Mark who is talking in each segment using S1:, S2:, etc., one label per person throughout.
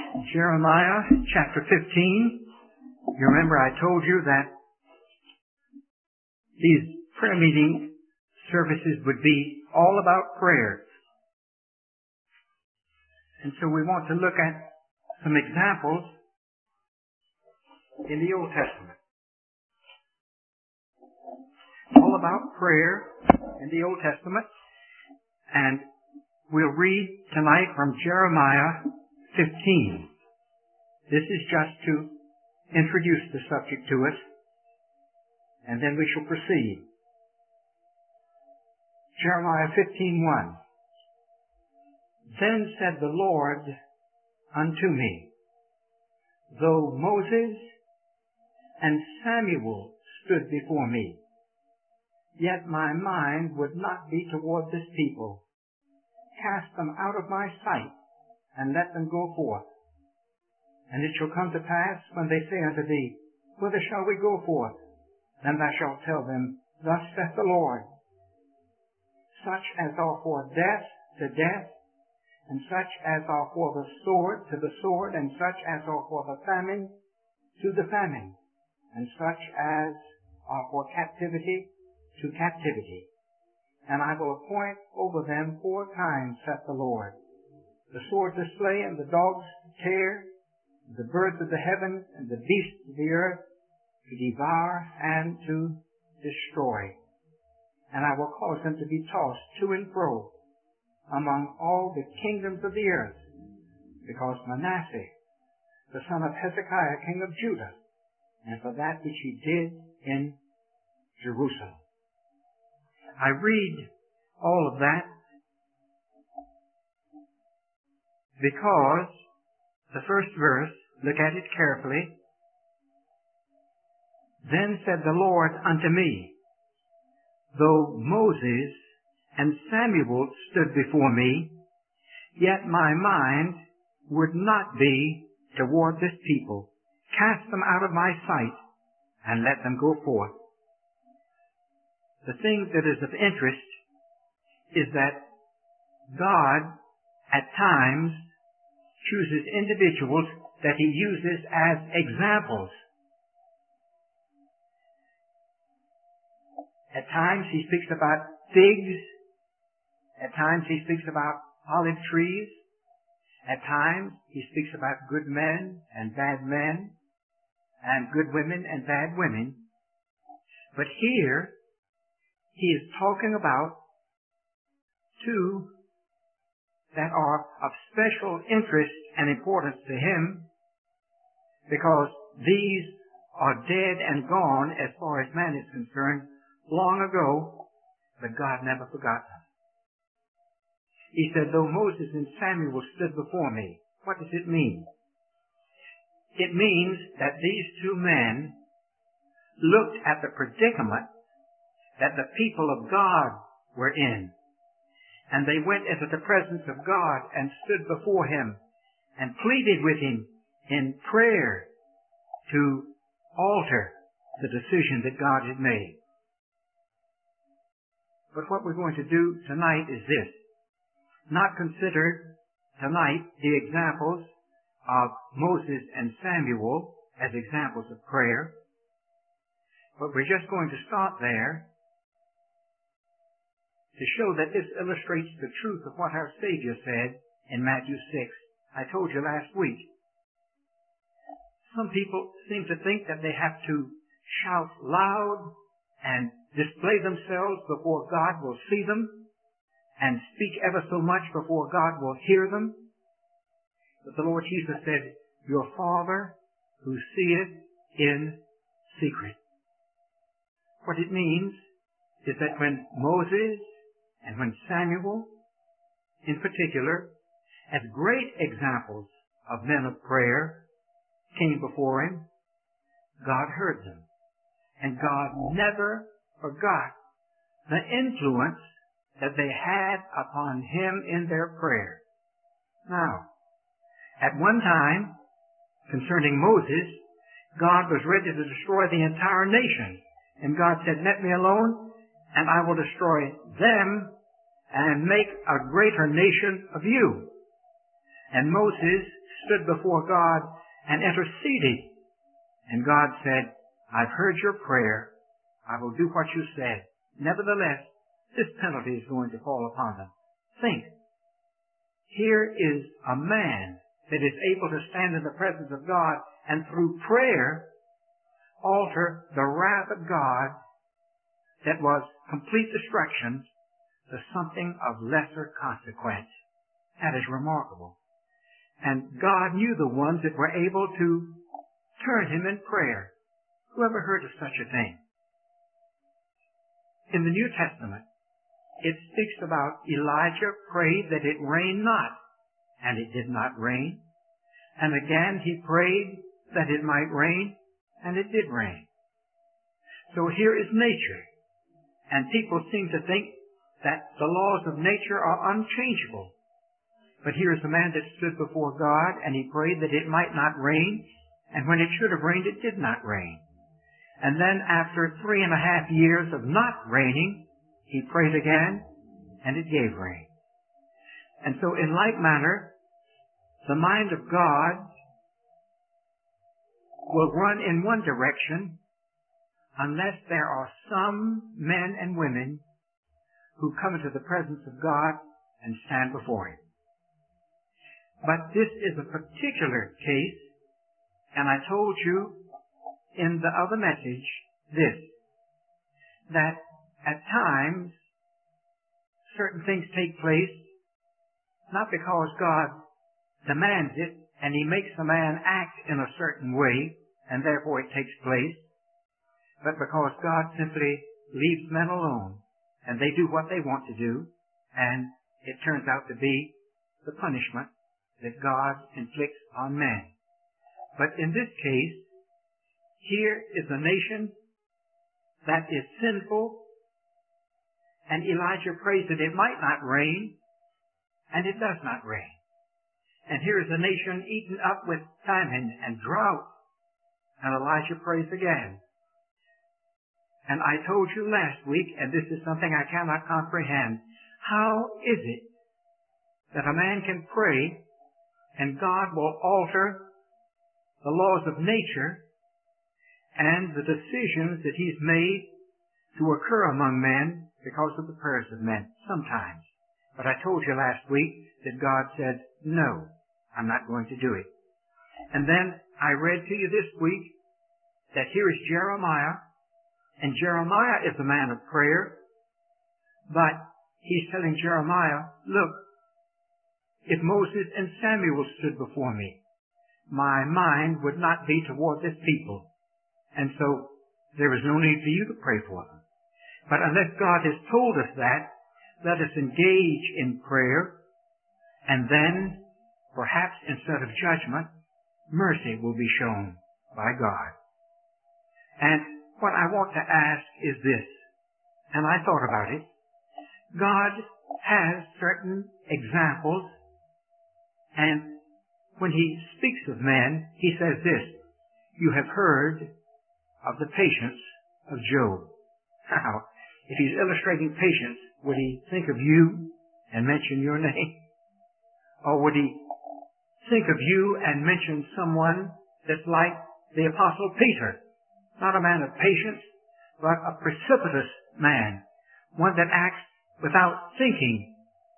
S1: Jeremiah chapter 15. You remember I told you that these prayer meeting services would be all about prayer. And so we want to look at some examples in the Old Testament. All about prayer in the Old Testament. And we'll read tonight from Jeremiah 15. This is just to introduce the subject to us, and then we shall proceed. Jeremiah 15:1. Then said the Lord unto me, though Moses and Samuel stood before me, yet my mind would not be toward this people. Cast them out of my sight, and let them go forth. And it shall come to pass, when they say unto thee, Whither shall we go forth? Then thou shalt tell them, Thus saith the Lord, such as are for death to death, and such as are for the sword to the sword, and such as are for the famine to the famine, and such as are for captivity to captivity. And I will appoint over them 4 times, saith the Lord, the sword to slay, and the dogs to tear, the birds of the heavens, and the beasts of the earth to devour and to destroy. And I will cause them to be tossed to and fro among all the kingdoms of the earth, because Manasseh, the son of Hezekiah, king of Judah, and for that which he did in Jerusalem. I read all of that because the first verse, look at it carefully. Then said the Lord unto me, though Moses and Samuel stood before me, yet my mind would not be toward this people. Cast them out of my sight, and let them go forth. The thing that is of interest is that God, at times, chooses individuals that he uses as examples. At times he speaks about figs. At times he speaks about olive trees. At times he speaks about good men and bad men, and good women and bad women. But here he is talking about 2 that are of special interest and importance to him, because these are dead and gone as far as man is concerned long ago, but God never forgot them. He said, though Moses and Samuel stood before me. What does it mean? It means that these 2 men looked at the predicament that the people of God were in. And they went into the presence of God and stood before him and pleaded with him in prayer to alter the decision that God had made. But what we're going to do tonight is this. Not consider tonight the examples of Moses and Samuel as examples of prayer, but we're just going to stop there to show that this illustrates the truth of what our Savior said in Matthew 6. I told you last week. Some people seem to think that they have to shout loud and display themselves before God will see them, and speak ever so much before God will hear them. But the Lord Jesus said, your Father who seeth in secret. What it means is that when Moses and when Samuel, in particular, as great examples of men of prayer, came before him, God heard them. And God never forgot the influence that they had upon him in their prayer. Now, at one time, concerning Moses, God was ready to destroy the entire nation. And God said, let me alone, and I will destroy them and make a greater nation of you. And Moses stood before God and interceded. And God said, I've heard your prayer. I will do what you said. Nevertheless, this penalty is going to fall upon them. Think. Here is a man that is able to stand in the presence of God and through prayer alter the wrath of God that was complete destruction to something of lesser consequence. That is remarkable. And God knew the ones that were able to turn him in prayer. Who ever heard of such a thing? In the New Testament, it speaks about Elijah prayed that it rain not, and it did not rain. And again he prayed that it might rain, and it did rain. So here is nature. And people seem to think that the laws of nature are unchangeable. But here is a man that stood before God, and he prayed that it might not rain, and when it should have rained, it did not rain. And then after 3.5 years of not raining, he prayed again, and it gave rain. And so in like manner, the mind of God will run in one direction unless there are some men and women who come into the presence of God and stand before him. But this is a particular case, and I told you in the other message this, that at times certain things take place not because God demands it and he makes a man act in a certain way and therefore it takes place, but because God simply leaves men alone and they do what they want to do, and it turns out to be the punishment that God inflicts on men. But in this case, here is a nation that is sinful, and Elijah prays that it might not rain, and it does not rain. And here is a nation eaten up with famine and drought, and Elijah prays again. And I told you last week, and this is something I cannot comprehend, how is it that a man can pray and God will alter the laws of nature and the decisions that he's made to occur among men because of the prayers of men sometimes. But I told you last week that God said, no, I'm not going to do it. And then I read to you this week that here is Jeremiah, and Jeremiah is a man of prayer, but he's telling Jeremiah, look, if Moses and Samuel stood before me, my mind would not be toward this people. And so there is no need for you to pray for them. But unless God has told us that, let us engage in prayer, and then, perhaps instead of judgment, mercy will be shown by God. And what I want to ask is this, and I thought about it. God has certain examples, and when he speaks of men, he says this, you have heard of the patience of Job. Now, if he's illustrating patience, would he think of you and mention your name? Or would he think of you and mention someone that's like the Apostle Peter? Not a man of patience, but a precipitous man. One that acts without thinking.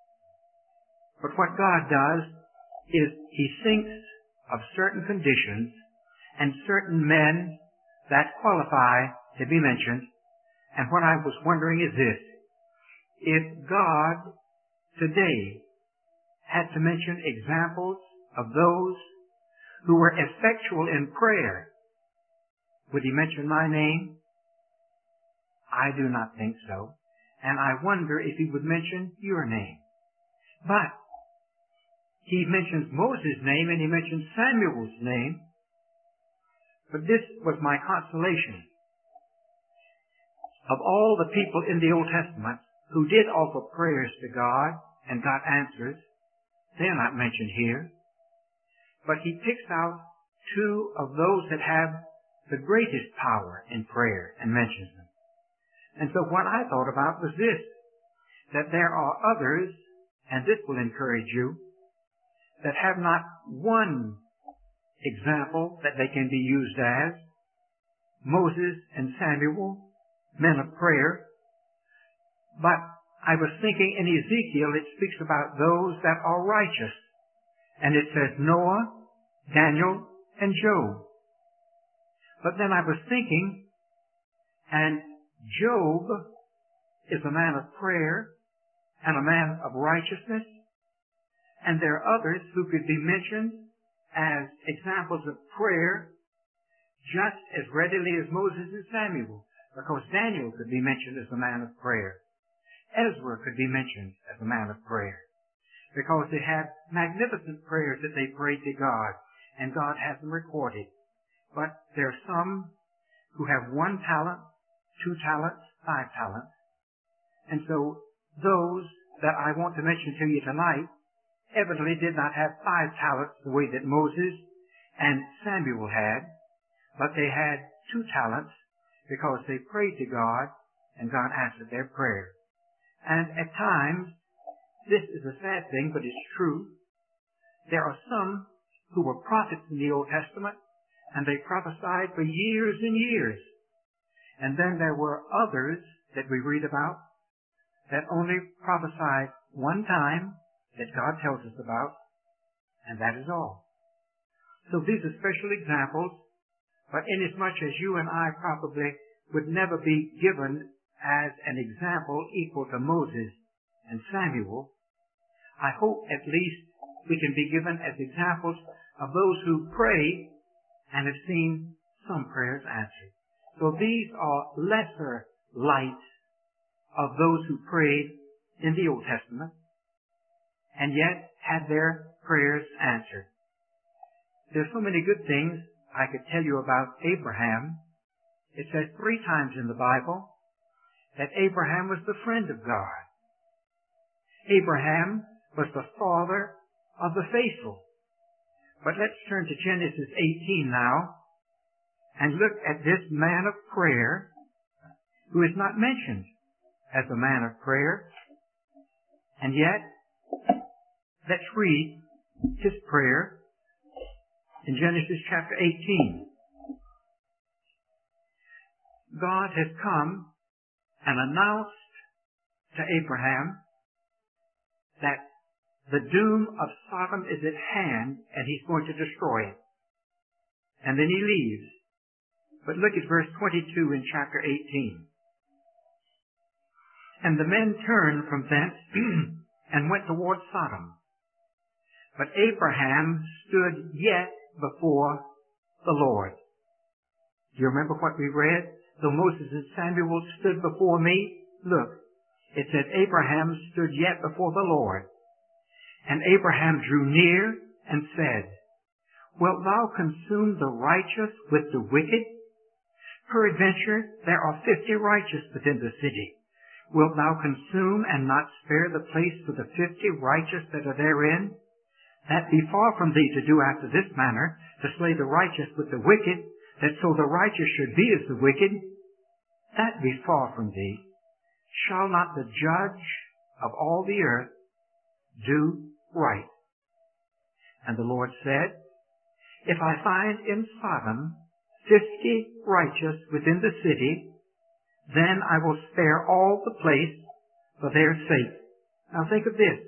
S1: But what God does is he thinks of certain conditions and certain men that qualify to be mentioned. And what I was wondering is this. If God today had to mention examples of those who were effectual in prayer, would he mention my name? I do not think so. And I wonder if he would mention your name. But he mentions Moses' name and he mentions Samuel's name. But this was my consolation. Of all the people in the Old Testament who did offer prayers to God and got answers, they're not mentioned here. But he picks out two of those that have the greatest power in prayer and mentions them. And so what I thought about was this, that there are others, and this will encourage you, that have not one example that they can be used as. Moses and Samuel, men of prayer. But I was thinking in Ezekiel, it speaks about those that are righteous. And it says Noah, Daniel, and Job. But then I was thinking, and Job is a man of prayer and a man of righteousness. And there are others who could be mentioned as examples of prayer just as readily as Moses and Samuel, because Daniel could be mentioned as a man of prayer. Ezra could be mentioned as a man of prayer, because they had magnificent prayers that they prayed to God, and God has them recorded. But there are some who have 1 talent, 2 talents, 5 talents. And so those that I want to mention to you tonight evidently did not have 5 talents the way that Moses and Samuel had, but they had 2 talents because they prayed to God and God answered their prayer. And at times, this is a sad thing, but it's true. There are some who were prophets in the Old Testament, and they prophesied for years and years. And then there were others that we read about that only prophesied one time that God tells us about, and that is all. So these are special examples, but inasmuch as you and I probably would never be given as an example equal to Moses and Samuel, I hope at least we can be given as examples of those who pray and have seen some prayers answered. So these are lesser lights of those who prayed in the Old Testament and yet had their prayers answered. There's so many good things I could tell you about Abraham. It says 3 times in the Bible that Abraham was the friend of God. Abraham was the father of the faithful. But let's turn to Genesis 18 now and look at this man of prayer who is not mentioned as a man of prayer. And yet, let's read his prayer in Genesis chapter 18. God has come and announced to Abraham that the doom of Sodom is at hand and he's going to destroy it. And then he leaves. But look at verse 22 in chapter 18. And the men turned from thence and went toward Sodom. But Abraham stood yet before the Lord. Do you remember what we read? Though Moses and Samuel stood before me, look, it said Abraham stood yet before the Lord. And Abraham drew near and said, Wilt thou consume the righteous with the wicked? Peradventure there are 50 righteous within the city. Wilt thou consume and not spare the place for the 50 righteous that are therein? That be far from thee to do after this manner, to slay the righteous with the wicked, that so the righteous should be as the wicked. That be far from thee. Shall not the judge of all the earth do right? And the Lord said, If I find in Sodom 50 righteous within the city, then I will spare all the place for their sake. Now think of this.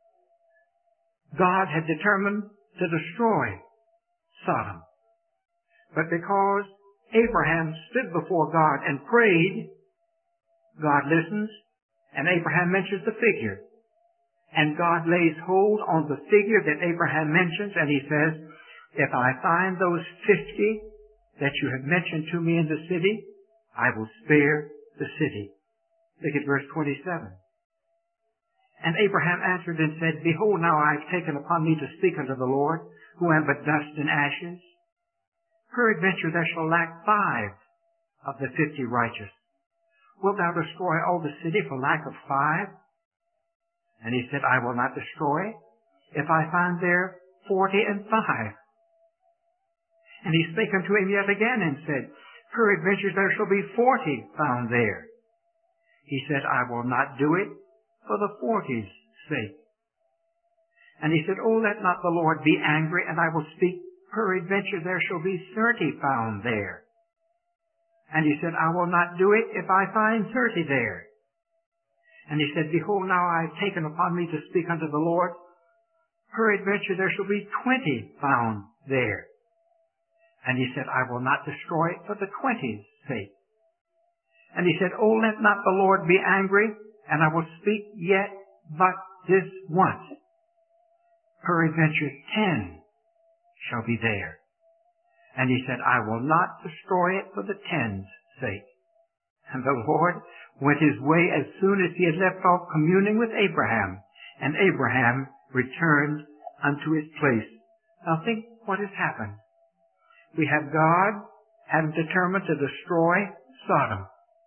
S1: God had determined to destroy Sodom. But because Abraham stood before God and prayed, God listens, and Abraham mentions the figure. And God lays hold on the figure that Abraham mentions, and he says, If I find those 50 that you have mentioned to me in the city, I will spare the city. Look at verse 27. And Abraham answered and said, Behold, now I have taken upon me to speak unto the Lord, who am but dust and ashes. Peradventure there shall lack 5 of the 50 righteous. Wilt thou destroy all the city for lack of 5? And he said, I will not destroy if I find there 40 and 5. And he spake unto him yet again and said, Peradventure there shall be 40 found there. He said, I will not do it for the 40's sake. And he said, Oh, let not the Lord be angry, and I will speak. Peradventure there shall be 30 found there. And he said, I will not do it if I find 30 there. And he said, Behold, now I have taken upon me to speak unto the Lord. Peradventure there shall be 20 found there. And he said, I will not destroy it for the 20's sake. And he said, Oh, let not the Lord be angry, and I will speak yet but this once. Peradventure 10 shall be there. And he said, I will not destroy it for the 10's sake. And the Lord went his way as soon as he had left off communing with Abraham. And Abraham returned unto his place. Now think what has happened. We have God having determined to destroy Sodom.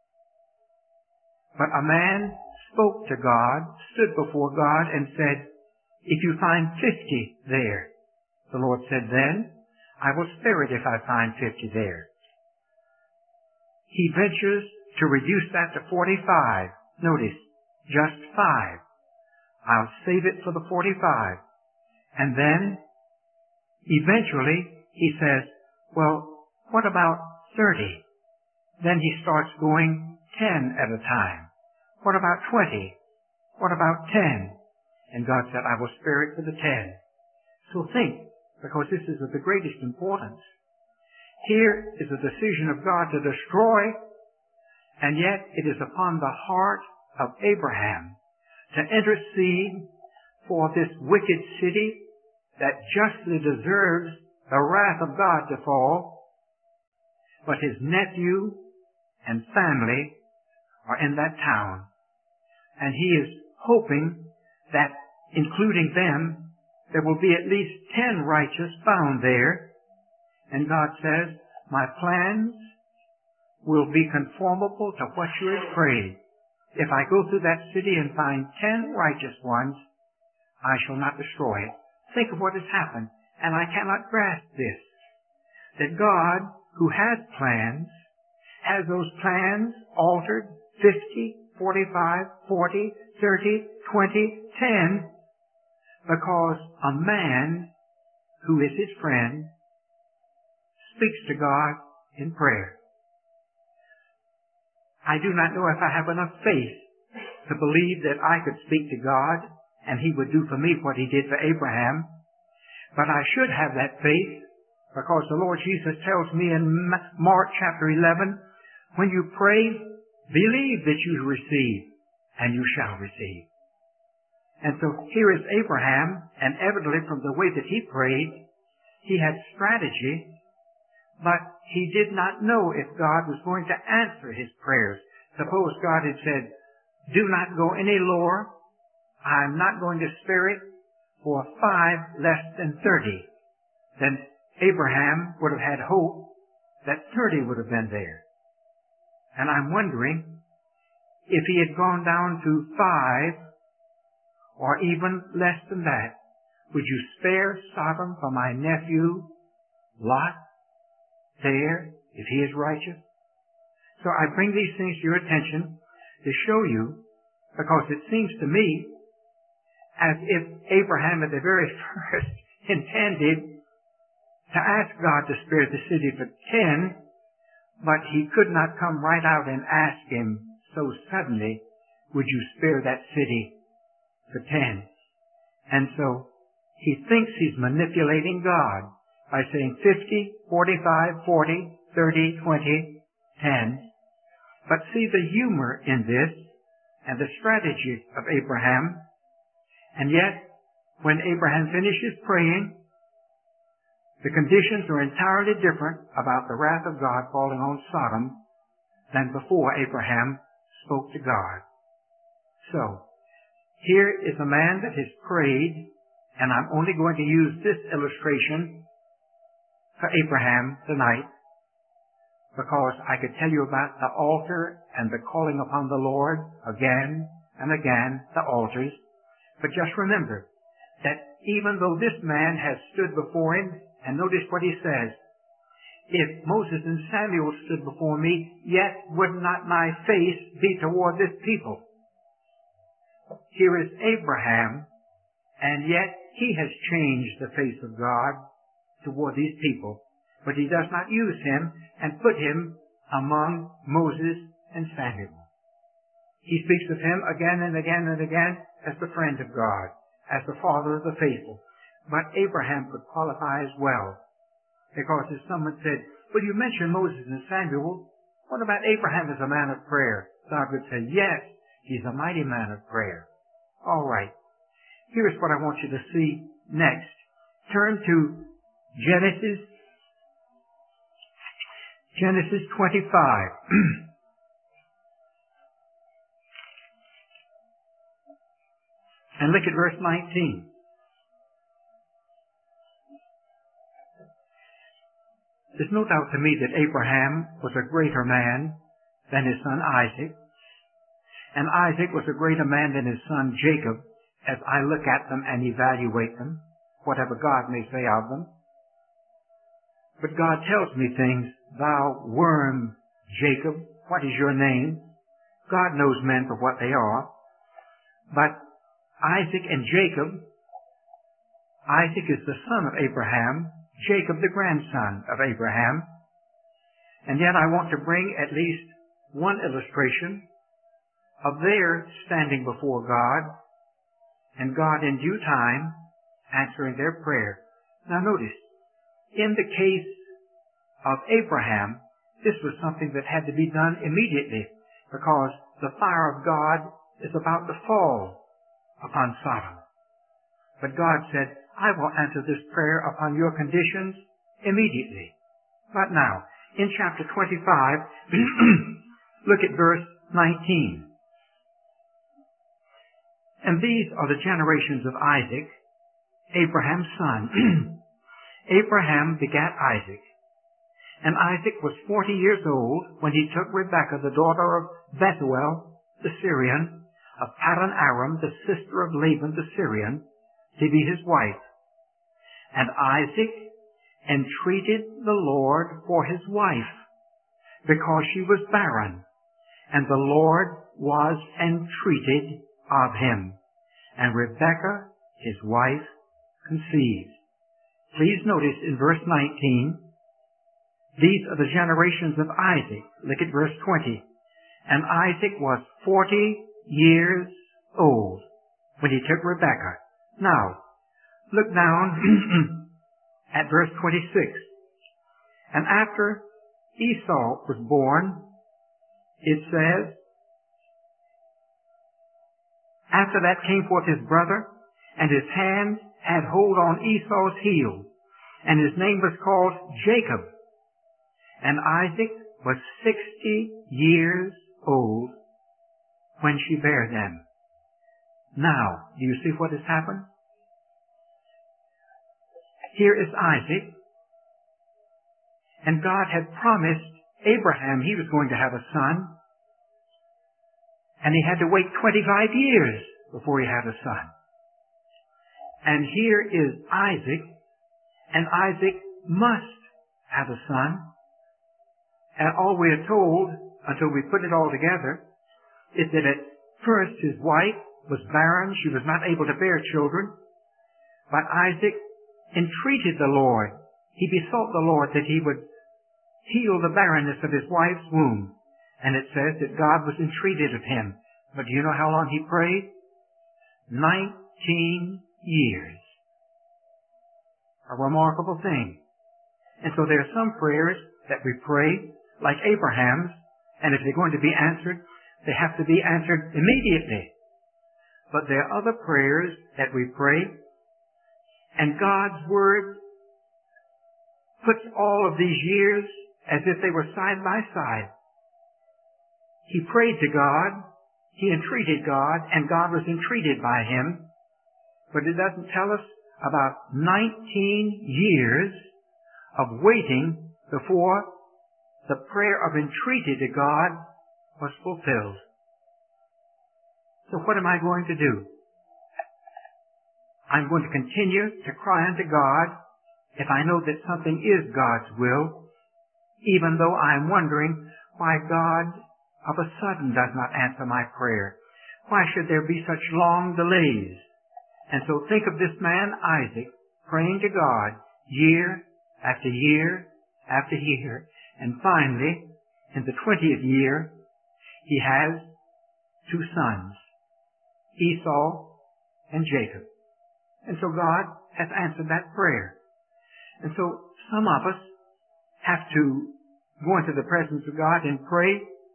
S1: But a man spoke to God, stood before God, and said, If you find 50 there. The Lord said, Then I will spare it if I find 50 there. He ventures to reduce that to 45. Notice, just 5. I'll save it for the 45. And then, eventually, he says, well, what about 30? Then he starts going 10 at a time. What about 20? What about 10? And God said, I will spare it for the 10. So think, because this is of the greatest importance. Here is a decision of God to destroy, and yet it is upon the heart of Abraham to intercede for this wicked city that justly deserves the wrath of God to fall. But his nephew and family are in that town, and he is hoping that, including them, there will be at least 10 righteous found there. And God says, my plans will be conformable to what you have prayed. If I go through that city and find 10 righteous ones, I shall not destroy it. Think of what has happened. And I cannot grasp this. That God, who has plans, has those plans altered 50, 45, 40, 30, 20, 10, because a man who is his friend speaks to God in prayer. I do not know if I have enough faith to believe that I could speak to God and he would do for me what he did for Abraham. But I should have that faith because the Lord Jesus tells me in Mark chapter 11, when you pray, believe that you receive and you shall receive. And so here is Abraham, and evidently from the way that he prayed, he had strategy, but he did not know if God was going to answer his prayers. Suppose God had said, do not go any lower. I'm not going to spare it for 5 less than 30. Then Abraham would have had hope that 30 would have been there. And I'm wondering if he had gone down to 5 or even less than that, would you spare Sodom for my nephew Lot there if he is righteous? So I bring these things to your attention to show you, because it seems to me as if Abraham at the very first intended to ask God to spare the city for 10, but he could not come right out and ask him so suddenly, would you spare that city for 10? And so he thinks he's manipulating God by saying 50, 45, 40, 30, 20, 10. But see the humor in this and the strategy of Abraham. And yet, when Abraham finishes praying, the conditions are entirely different about the wrath of God falling on Sodom than before Abraham spoke to God. So, here is a man that has prayed, and I'm only going to use this illustration for Abraham tonight, because I could tell you about the altar and the calling upon the Lord again and again, the altars. But just remember that even though this man has stood before him, and notice what he says, if Moses and Samuel stood before me, yet would not my face be toward this people. Here is Abraham, and yet he has changed the face of God toward these people, but he does not use him and put him among Moses and Samuel. He speaks of him again and again and again as the friend of God, as the father of the faithful. But Abraham could qualify as well, because if someone said, well, you mentioned Moses and Samuel, what about Abraham as a man of prayer? God would say, yes, he's a mighty man of prayer. All right. Here's what I want you to see next. Turn to Genesis 25. And look at verse 19. There's no doubt to me that Abraham was a greater man than his son Isaac. And Isaac was a greater man than his son Jacob, as I look at them and evaluate them, whatever God may say of them. But God tells me things. Thou worm, Jacob, what is your name? God knows men for what they are. But Isaac and Jacob, Isaac is the son of Abraham, Jacob the grandson of Abraham. And yet I want to bring at least one illustration of their standing before God, and God in due time answering their prayer. Now notice, in the case of Abraham, this was something that had to be done immediately, because the fire of God is about to fall upon Sodom. But God said, I will answer this prayer upon your conditions immediately. But now, in chapter 25, look at verse 19. And these are the generations of Isaac, Abraham's son. Abraham begat Isaac. And Isaac was 40 years old when he took Rebekah, the daughter of Bethuel, the Syrian, of Paddan Aram, the sister of Laban the Syrian, to be his wife. And Isaac entreated the Lord for his wife, because she was barren. And the Lord was entreated of him. And Rebekah, his wife, conceived. Please notice in verse 19, these are the generations of Isaac. Look at verse 20. And Isaac was 40 years old when he took Rebekah. Now, look down at verse 26. And after Esau was born, it says, after that came forth his brother, and his hand had hold on Esau's heel, and his name was called Jacob. And Isaac was 60 years old when she bare them. Now, do you see what has happened? Here is Isaac, and God had promised Abraham he was going to have a son, and he had to wait 25 years before he had a son. And here is Isaac, and Isaac must have a son. And all we are told, until we put it all together, is that at first his wife was barren. She was not able to bear children. But Isaac entreated the Lord. He besought the Lord that he would heal the barrenness of his wife's womb. And it says that God was entreated of him. But do you know how long he prayed? 19 years. A remarkable thing. And so there are some prayers that we pray, like Abraham's, and if they're going to be answered, they have to be answered immediately. But there are other prayers that we pray, and God's Word puts all of these years as if they were side by side. He prayed to God, he entreated God, and God was entreated by him. But it doesn't tell us about 19 years of waiting before the prayer of entreaty to God was fulfilled. So what am I going to do? I'm going to continue to cry unto God if I know that something is God's will, even though I'm wondering why God of a sudden does not answer my prayer. Why should there be such long delays? And so think of this man, Isaac, praying to God year after year after year. And finally, in the 20th year, he has 2 sons, Esau and Jacob. And so God has answered that prayer. And so some of us have to go into the presence of God and pray,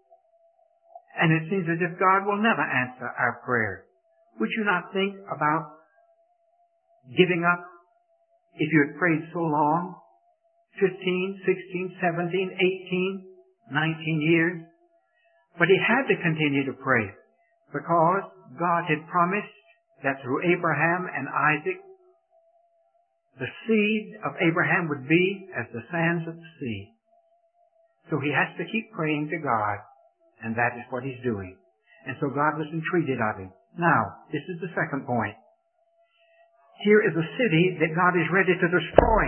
S1: and it seems as if God will never answer our prayer. Would you not think about giving up if you had prayed so long, 15, 16, 17, 18, 19 years? But he had to continue to pray because God had promised that through Abraham and Isaac, the seed of Abraham would be as the sands of the sea. So he has to keep praying to God, and that is what he's doing. And so God was entreated of him. Now, this is the second point. Here is a city that God is ready to destroy.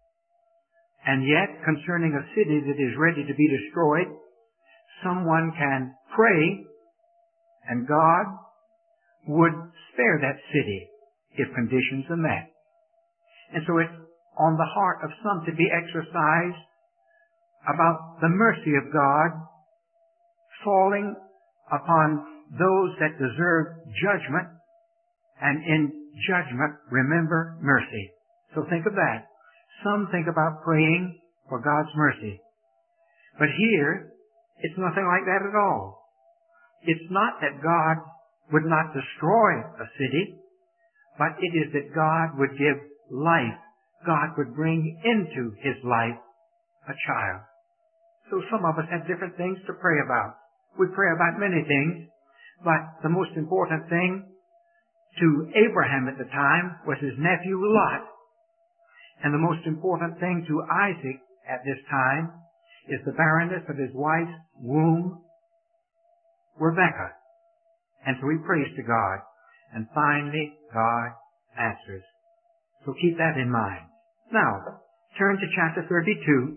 S1: And yet, concerning a city that is ready to be destroyed, someone can pray, and God would spare that city if conditions are met. And so it's on the heart of some to be exercised about the mercy of God falling upon those that deserve judgment, and in judgment remember mercy. So think of that. Some think about praying for God's mercy. But here, it's nothing like that at all. It's not that God would not destroy a city, but it is that God would give life. God would bring into his life a child. So some of us have different things to pray about. We pray about many things, but the most important thing to Abraham at the time was his nephew Lot. And the most important thing to Isaac at this time is the barrenness of his wife's womb, Rebekah. And so he prays to God. And finally, God answers. So keep that in mind. Now, turn to chapter 32.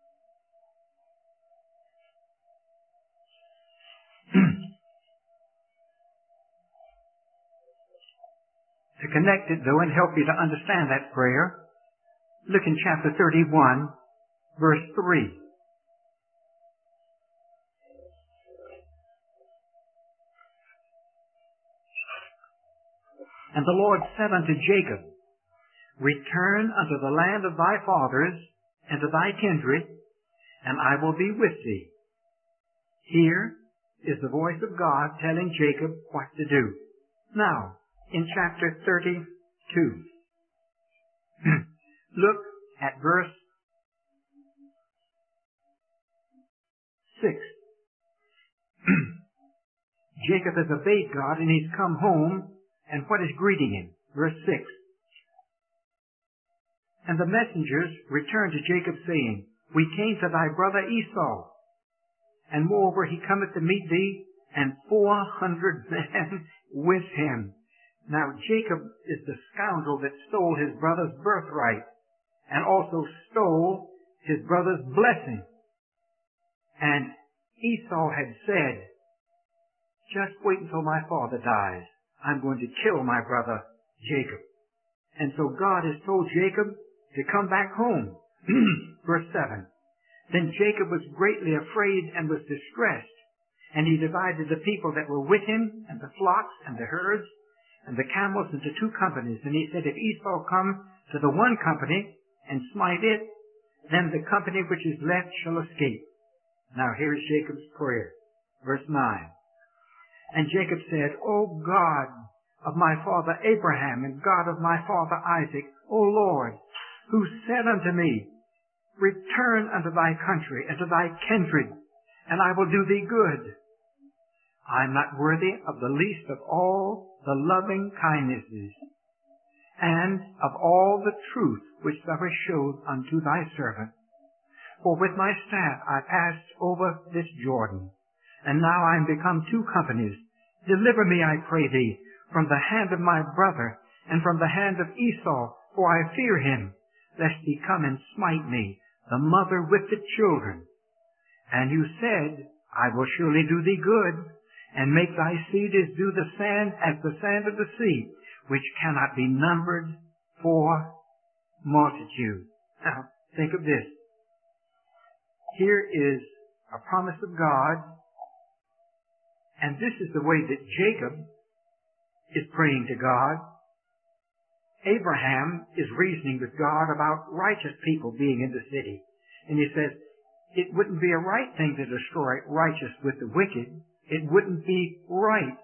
S1: To connect it, though, and help you to understand that prayer, look in chapter 31, verse 3. And the Lord said unto Jacob, Return unto the land of thy fathers and to thy kindred, and I will be with thee. Here is the voice of God telling Jacob what to do. Now, in chapter 32, look at verse 6. Jacob has obeyed God and he's come home, and what is greeting him? Verse 6. And the messengers returned to Jacob, saying, We came to thy brother Esau, and moreover he cometh to meet thee, and 400 men with him. Now Jacob is the scoundrel that stole his brother's birthright, and also stole his brother's blessing. And Esau had said, Just wait until my father dies. I'm going to kill my brother Jacob. And so God has told Jacob to come back home. Verse 7. Then Jacob was greatly afraid and was distressed, and he divided the people that were with him, and the flocks, and the herds, and the camels into 2 companies. And he said, If Esau come to the one company and smite it, then the company which is left shall escape. Now here is Jacob's prayer. Verse 9. And Jacob said, O God of my father Abraham, and God of my father Isaac, O Lord, who said unto me, Return unto thy country and to thy kindred, and I will do thee good. I am not worthy of the least of all the loving kindnesses, and of all the truth which thou hast showed unto thy servant. For with my staff I passed over this Jordan, and now I am become 2 companies. Deliver me, I pray thee, from the hand of my brother, and from the hand of Esau, for I fear him, lest he come and smite me, the mother with the children. And you said, I will surely do thee good, and make thy seed as do the sand, as the sand of the sea, which cannot be numbered for multitude. Now, think of this. Here is a promise of God, and this is the way that Jacob is praying to God. Abraham is reasoning with God about righteous people being in the city. And he says, it wouldn't be a right thing to destroy righteous with the wicked. It wouldn't be right.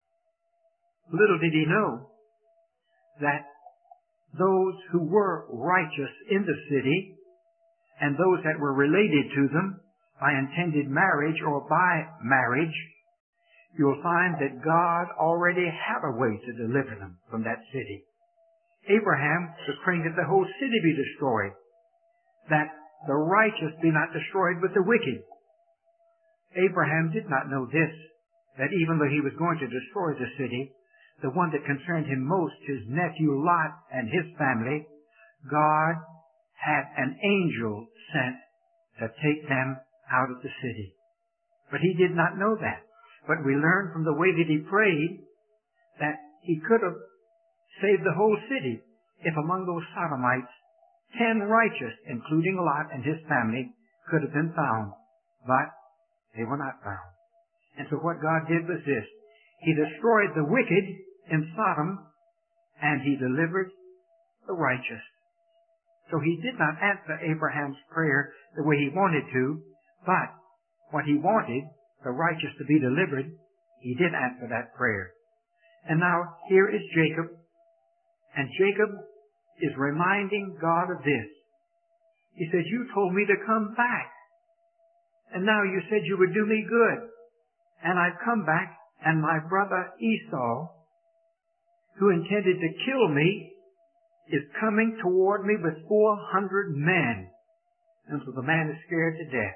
S1: Little did he know that those who were righteous in the city and those that were related to them by intended marriage or by marriage, you'll find that God already had a way to deliver them from that city. Abraham was praying that the whole city be destroyed, that the righteous be not destroyed with the wicked. Abraham did not know this, that even though he was going to destroy the city, the one that concerned him most, his nephew Lot and his family, God had an angel sent to take them out of the city. But he did not know that. But we learn from the way that he prayed that he could have saved the whole city if among those Sodomites 10 righteous, including Lot and his family, could have been found. But they were not found. And so what God did was this. He destroyed the wicked in Sodom, and he delivered the righteous. So he did not answer Abraham's prayer the way he wanted to, but what he wanted, the righteous to be delivered, he did answer that prayer. And now here is Jacob, and Jacob is reminding God of this. He says, you told me to come back, and now you said you would do me good, and I've come back, and my brother Esau, who intended to kill me, is coming toward me with 400 men. And so the man is scared to death.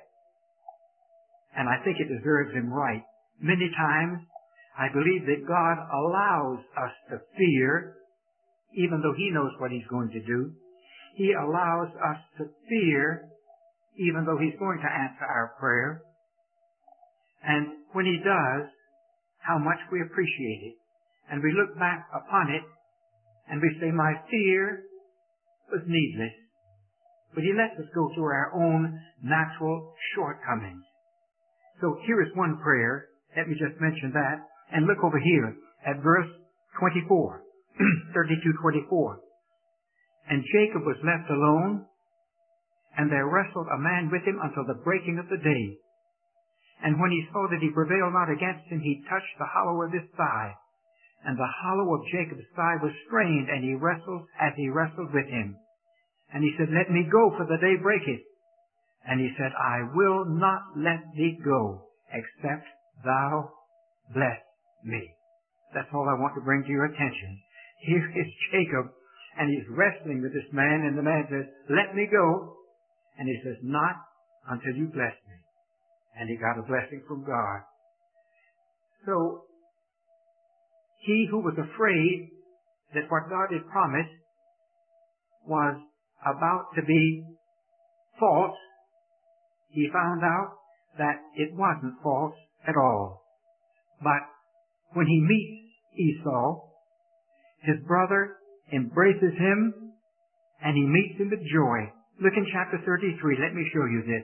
S1: And I think it deserves him right. Many times, I believe that God allows us to fear, even though he knows what he's going to do. He allows us to fear, even though he's going to answer our prayer. And when he does, how much we appreciate it. And we look back upon it, and we say, my fear was needless. But he lets us go through our own natural shortcomings. So here is one prayer. Let me just mention that. And look over here at verse 24, 32:24. And Jacob was left alone, and there wrestled a man with him until the breaking of the day. And when he saw that he prevailed not against him, he touched the hollow of his thigh. And the hollow of Jacob's thigh was strained, and he wrestled as he wrestled with him. And he said, let me go, for the day breaketh. And he said, I will not let thee go, except thou bless me. That's all I want to bring to your attention. Here is Jacob, and he's wrestling with this man, and the man says, let me go. And he says, not until you bless me. And he got a blessing from God. So, he who was afraid that what God had promised was about to be false, he found out that it wasn't false at all. But when he meets Esau, his brother embraces him, and he meets him with joy. Look in chapter 33. Let me show you this.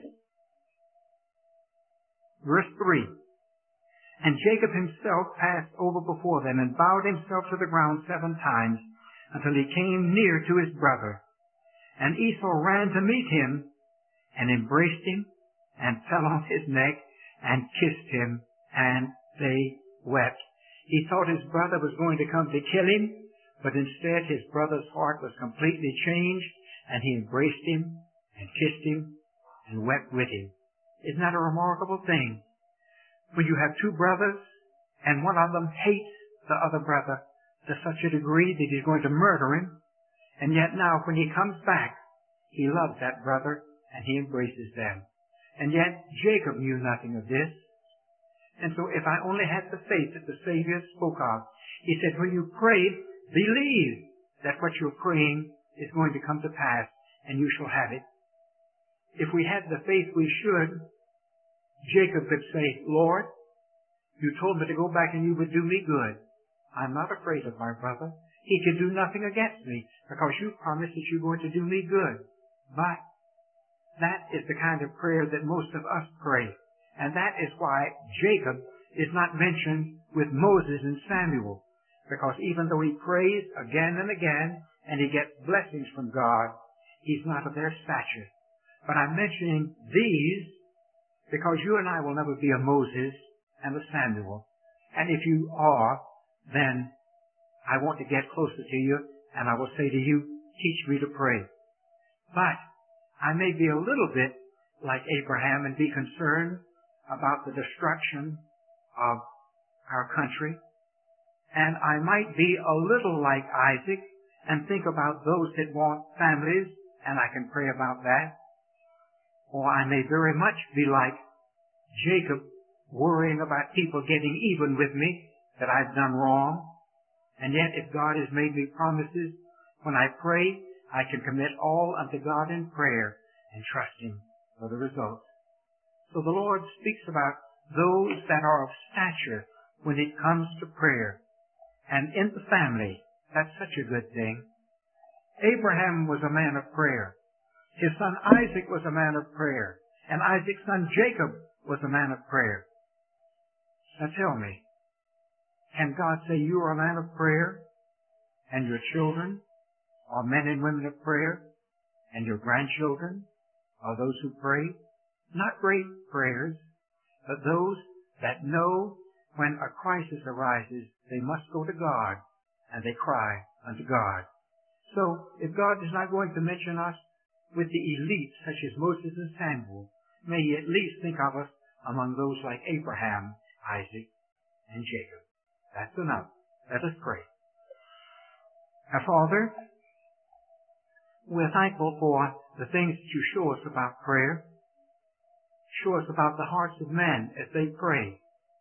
S1: Verse 3. And Jacob himself passed over before them and bowed himself to the ground 7 times until he came near to his brother. And Esau ran to meet him and embraced him and fell on his neck and kissed him, and they wept. He thought his brother was going to come to kill him, but instead his brother's heart was completely changed, and he embraced him and kissed him and wept with him. Isn't that a remarkable thing? When you have 2 brothers, and one of them hates the other brother to such a degree that he's going to murder him, and yet now when he comes back, he loves that brother, and he embraces them. And yet Jacob knew nothing of this. And so if I only had the faith that the Savior spoke of, he said, when you pray, believe that what you're praying is going to come to pass, and you shall have it. If we had the faith we should, Jacob could say, Lord, you told me to go back and you would do me good. I'm not afraid of my brother. He can do nothing against me because you promised that you're going to do me good. But that is the kind of prayer that most of us pray. And that is why Jacob is not mentioned with Moses and Samuel. Because even though he prays again and again and he gets blessings from God, he's not of their stature. But I'm mentioning these because you and I will never be a Moses and a Samuel. And if you are, then I want to get closer to you, and I will say to you, teach me to pray. But I may be a little bit like Abraham and be concerned about the destruction of our country. And I might be a little like Isaac and think about those that want families, and I can pray about that. Or I may very much be like Jacob, worrying about people getting even with me, that I've done wrong. And yet, if God has made me promises, when I pray, I can commit all unto God in prayer and trust Him for the results. So the Lord speaks about those that are of stature when it comes to prayer. And in the family, that's such a good thing. Abraham was a man of prayer. His son Isaac was a man of prayer. And Isaac's son Jacob was a man of prayer. Now tell me, can God say you are a man of prayer, and your children are men and women of prayer, and your grandchildren are those who pray? Not great prayers, but those that know when a crisis arises, they must go to God, and they cry unto God. So, if God is not going to mention us with the elites such as Moses and Samuel, may He at least think of us among those like Abraham, Isaac, and Jacob. That's enough. Let us pray. Our Father, we're thankful for the things that you show us about prayer. Show us about the hearts of men as they pray.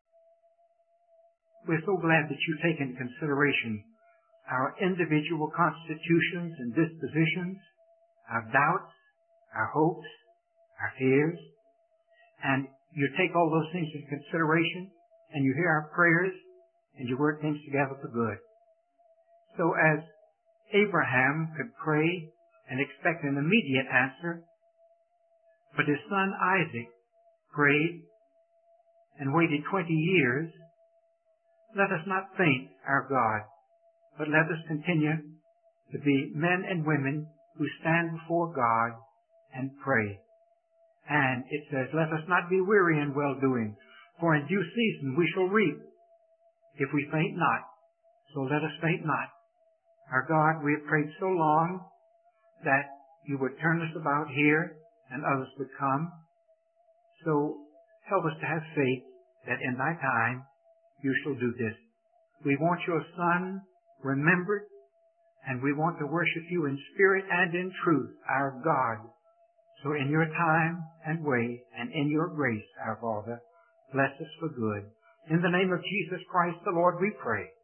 S1: We're so glad that you take into consideration our individual constitutions and dispositions, our doubts, our hopes, our fears, and you take all those things into consideration, and you hear our prayers, and you work things together for good. So as Abraham could pray and expect an immediate answer, but his son Isaac prayed and waited 20 years, let us not faint our God, but let us continue to be men and women who stand before God and pray. And it says, let us not be weary in well-doing, for in due season we shall reap if we faint not. So let us faint not. Our God, we have prayed so long that you would turn us about here and others would come. So help us to have faith that in thy time you shall do this. We want your Son remembered, and we want to worship you in spirit and in truth, our God. So in your time and way and in your grace, our Father, bless us for good. In the name of Jesus Christ the Lord we pray.